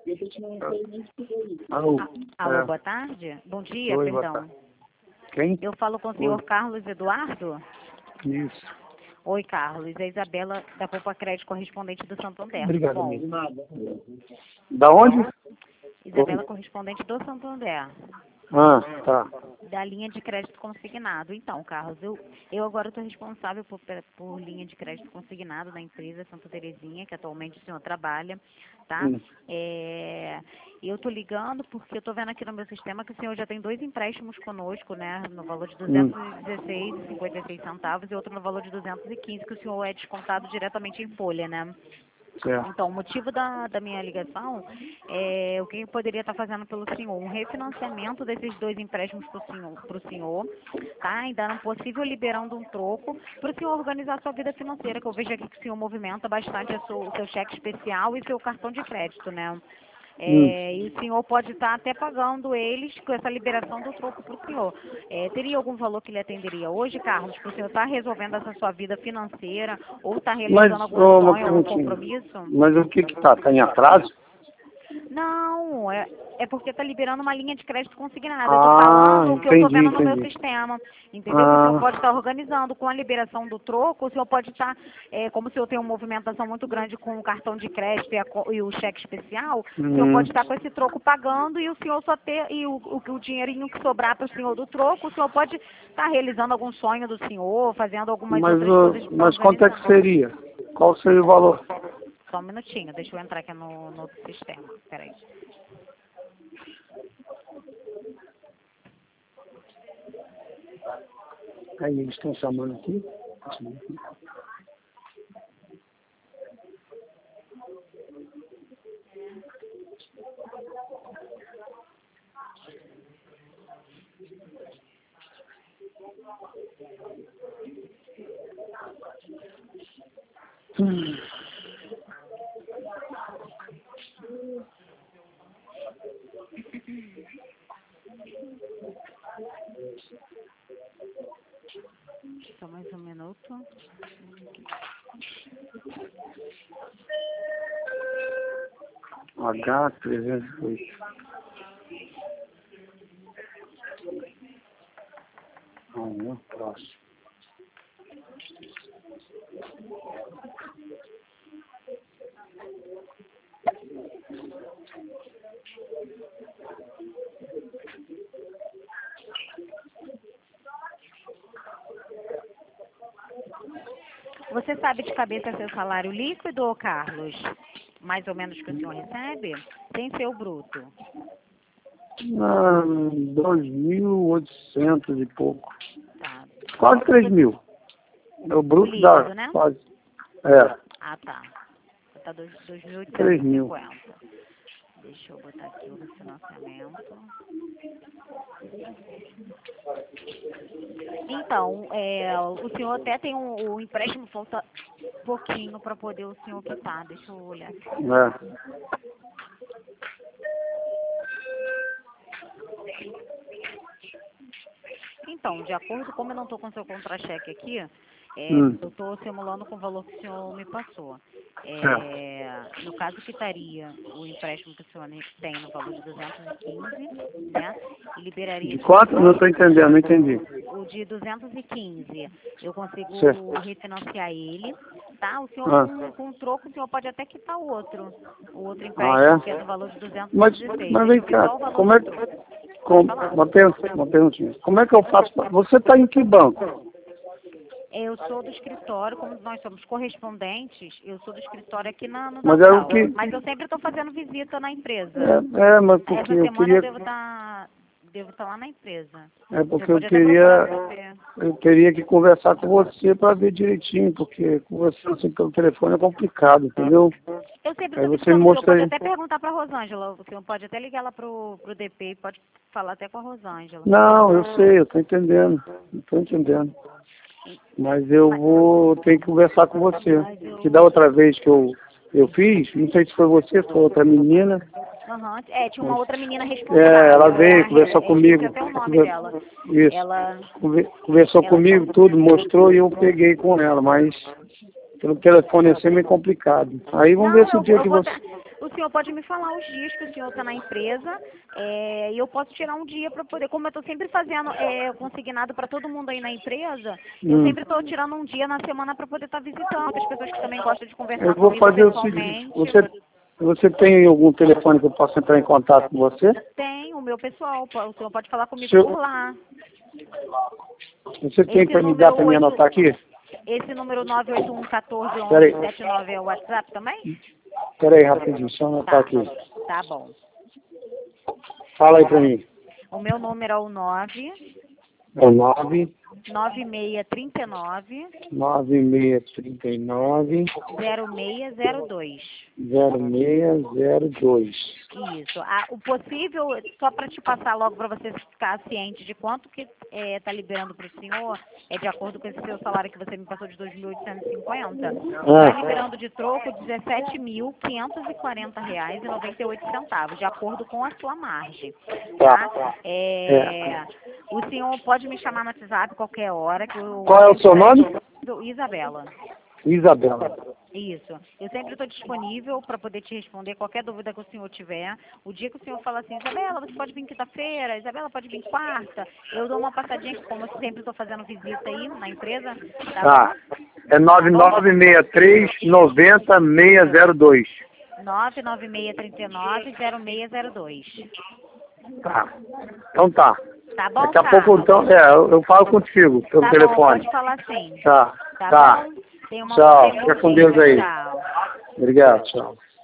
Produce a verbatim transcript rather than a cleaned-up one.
Alô, Alô, é. boa tarde. Bom dia, Oi, boa perdão. tarde. Quem? Eu falo com o senhor Oi. Carlos Eduardo? Isso. Oi, Carlos. É a Isabela da Poupa Crédito, correspondente do Santander. Obrigado, Bom, amigo. Da onde? Isabela, correspondente do Santander, Ah, tá. da linha de crédito consignado. Então, Carlos, eu, eu agora estou responsável por, por linha de crédito consignado da empresa Santa Terezinha, que atualmente o senhor trabalha, tá? Hum. É, eu estou ligando porque eu estou vendo aqui no meu sistema que o senhor já tem dois empréstimos conosco, né? No valor de Hum. duzentos e dezesseis reais e cinquenta e seis centavos e outro no valor de duzentos e quinze, que o senhor é descontado diretamente em folha, né? Certo. Então, o motivo da, da minha ligação é o que eu poderia estar fazendo pelo senhor, um refinanciamento desses dois empréstimos para o senhor, pro senhor, tá? Ainda não possível liberando um troco para o senhor organizar a sua vida financeira, que eu vejo aqui que o senhor movimenta bastante a sua- o seu cheque especial e seu cartão de crédito, né? Hum. É, e o senhor pode estar até pagando eles com essa liberação do troco para o senhor. É, teria algum valor que lhe atenderia hoje, Carlos, para o senhor estar resolvendo essa sua vida financeira ou estar realizando Mas, algum ô, uma sonho, algum perguntinha. compromisso? Mas o que que tá? Tá em atraso? Não, é, é porque está liberando uma linha de crédito consignada. Eu estou Ah, falando o que eu estou entendi, vendo no meu entendi. sistema. Entendeu? Que o senhor Ah, pode estar organizando com a liberação do troco, o senhor pode estar, é, como o senhor tem uma movimentação muito grande com o cartão de crédito e, a co- e o cheque especial, o senhor hum. pode estar com esse troco pagando e o senhor só ter, e o, o, o dinheirinho que sobrar para o senhor do troco, o senhor pode estar realizando algum sonho do senhor, fazendo algumas Mas, outras ô, coisas mas quanto é que organizando. seria? Qual seria o valor? Só um minutinho, deixa eu entrar aqui no, no outro sistema. Peraí. Aí eles estão chamando aqui. Hum. Só mais um minuto. H trezentos e oito. Vamos, próximo. Você sabe de cabeça seu salário líquido, Carlos? Mais ou menos que o senhor recebe? Sem ser o bruto. Ah, dois mil e oitocentos e pouco. Tá. Quase três mil. É o O bruto líquido, da né? quase. É, Ah, tá. Tá dois mil oitocentos três e mil. cinquenta. Deixa eu botar aqui o refinanciamento. Então, é, o senhor até tem um, o empréstimo, falta pouquinho para poder o senhor quitar. Deixa eu olhar aqui. É. Então, de acordo, como eu não estou com o seu contra-cheque aqui, é, Hum. eu estou simulando com o valor que o senhor me passou. Certo. É, no caso, quitaria o empréstimo que o senhor tem no valor de duzentos e quinze, né? E liberaria De esse quanto? Não troco, estou entendendo, não entendi. o de duzentos e quinze. Eu Certo. consigo refinanciar ele, tá? O senhor Ah, com, com o troco, o senhor pode até quitar o outro, o outro ah empréstimo, que é é? do valor de duzentos e Mas, dezesseis. mas Deixa vem eu ver cá, só o valor como do é troco. que... Pode Com, falar. uma, per, uma perguntinha. Como é que eu faço? Pra, você está em que banco? Eu sou do escritório, como nós somos correspondentes, eu sou do escritório aqui na, no Mas é o Natal. que... Mas eu sempre estou fazendo visita na empresa. É, é, mas porque Essa eu semana eu queria... devo estar devo estar lá na empresa. É O senhor porque eu pode até procurar queria... saber. Eu teria que conversar com você para ver direitinho, porque conversar assim pelo telefone é complicado, entendeu? Eu sempre Aí estou você me visitando, o senhor mostra pode aí. até perguntar para a Rosângela, o senhor pode até ligar lá pro, pro D P e pode falar até com a Rosângela. Não, eu sei, eu estou entendendo. Estou entendendo. Mas eu Mas, vou ter que conversar com você. mas Que da eu... outra vez que eu, eu fiz, não sei se foi você, foi outra menina. Aham, é, tinha uma Mas, outra menina é, ela responsável, é a veio, Re- conversou eu esqueci comigo. até o nome Conver- dela. Isso. Ela, Conver- Conversou ela comigo, tudo, mostrou e eu peguei com ela, mas pelo telefone assim é meio complicado. Aí vamos ver Não, se o eu, dia eu que vou você... até, O senhor pode me falar os dias que o senhor está na empresa é, e eu posso tirar um dia para poder, como eu estou sempre fazendo é, consignado para todo mundo aí na empresa, eu Hum. sempre estou tirando um dia na semana para poder estar visitando as pessoas que também gostam de conversar Eu vou comigo fazer o pessoalmente. seguinte, você, você tem algum telefone que eu possa entrar em contato com você? Tem o meu pessoal, o senhor pode falar comigo Se eu- por lá. Você tem Esse para me dar número para me oito- anotar aqui? Esse número nove oito um um quatro Peraí. um um sete nove é o WhatsApp também? Espera aí rapidinho, só anotar Tá, aqui. tá bom. Fala aí para mim. O meu número é o nove É o nove nove seis três nove nove seis três nove zero seis zero dois. zero seis zero dois. Isso. Ah, o possível, só para te passar logo para você ficar ciente de quanto que está liberando para o senhor, é de acordo com esse seu salário que você me passou de dois mil oitocentos e cinquenta, está Ah, liberando de troco dezessete mil quinhentos e quarenta reais e noventa e oito centavos, de acordo com a sua margem. Tá? tá. É, o senhor pode me chamar no WhatsApp qualquer hora. Que eu, Qual é o seu nome? Isabela. Isabela. Isso. Eu sempre estou disponível para poder te responder qualquer dúvida que o senhor tiver. O dia que o senhor fala assim, Isabela, você pode vir quinta-feira, Isabela pode vir quarta, eu dou uma passadinha, que como eu sempre estou fazendo visita aí na empresa. Tá, Tá. É nove nove seis três nove zero seis zero dois. nove nove seis três nove zero seis zero dois. Tá. Então tá. Tá bom, Daqui a Carlos? pouco então, é, eu, eu falo contigo pelo Tá bom, telefone. pode falar sim. Tá. Tá, Tá. bom? Tenha uma Tchau. tenha um bom Fica com dia. Deus aí. Tchau. Obrigado, tchau.